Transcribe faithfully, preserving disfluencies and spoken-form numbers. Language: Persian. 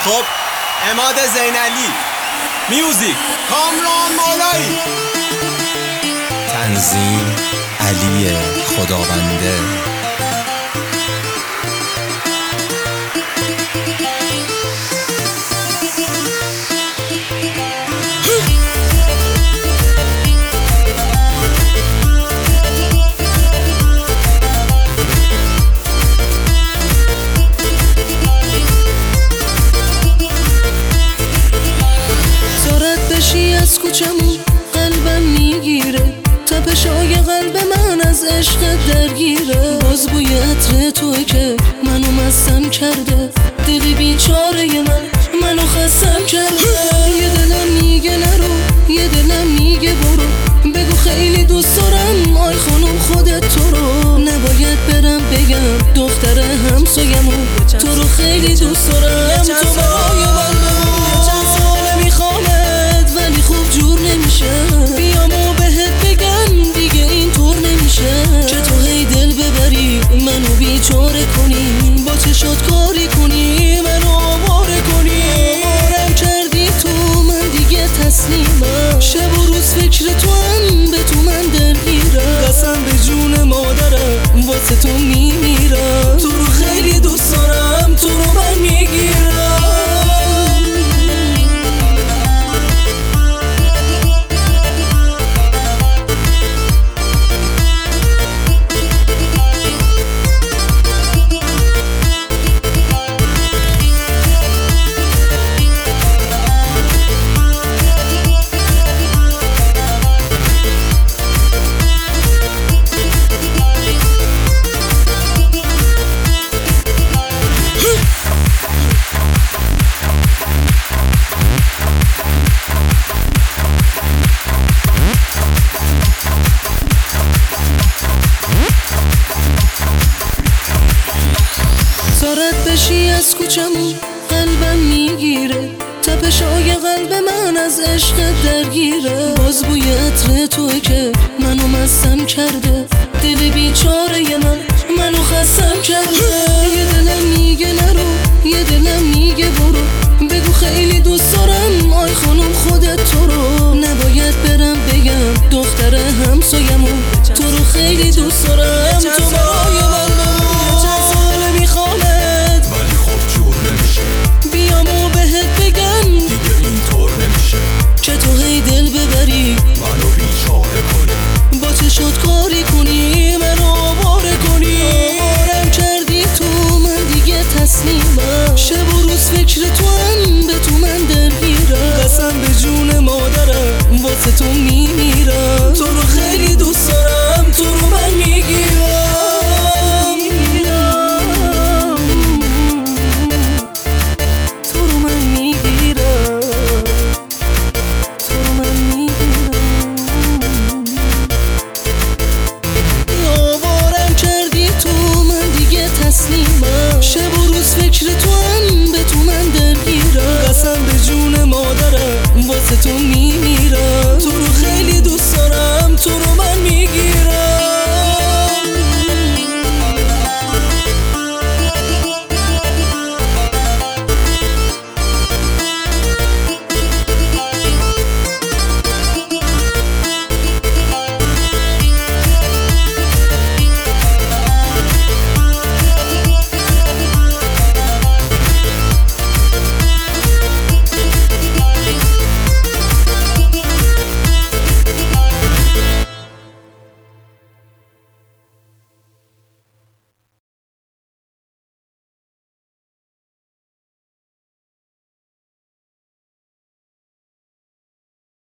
خب عماد زینعلی، میوزیک کامران مولایی، تنظیم علی خداونده. از کوچمون قلبم میگیره، تپشای قلب من از عشق درگیره. باز بوی عطر توی که منو مستم کرده، دلی بیچاره من منو خستم کرده. یه دلم میگه نرو، یه دلم میگه برو، بگو خیلی دوست دارم آی خانم خودت تو رو. نباید برم بگم دختر همسایمون تو رو خیلی دوست دارم، تو برای من بگو. چند ساله میخوامت ولی خوب جور نمیشه، بیام و بهت بگم دیگه اینطور نمیشه. که تو هی دل ببری منو بیچاره کنی، با چشات کاری کنی منو آواره کنی. آوارم کردی تو من دیگه تسلیمم، شب و روز فکر تو هم به تو من درگیرم. قسم به جون مادرم واسه تو میمیرم، تو رو خیلی دوست دارم، تو رو من میگیرم. زارت بشی از کوچمون قلبم میگیره، تپشای قلب من از عشق درگیره. باز بوی عطر توی که منو مستم کرده، دل بیچاره من منو خستم کرده. یه دلم میگه نرو، یه دلم میگه برو، بگو خیلی دوست دارم آی خانم خودت تو رو. نباید برم بگم دختر همسایمون تو رو خیلی دوست دارم، تو برای من بگو. چند ساله میخوامت ولی خب جور نمیشه، بیام و بهت بگم دیگه اینطور نمیشه. که تو هی دل ببری منو بیچاره کنی، با چشات کاری کنی منو آواره کنی. آوارم کردی تو من دیگه تسلیمم، شب و روز فکر تو هم به تو من درگیرم. قسم به جون مادرم واسه تو میمیرم، تو رو خیلی دوست دارم، تو رو من میگیرم. تسلیمم، شب و روز فکر تو هم به تو من درگیرم. قسم به جون مادرم واسه تو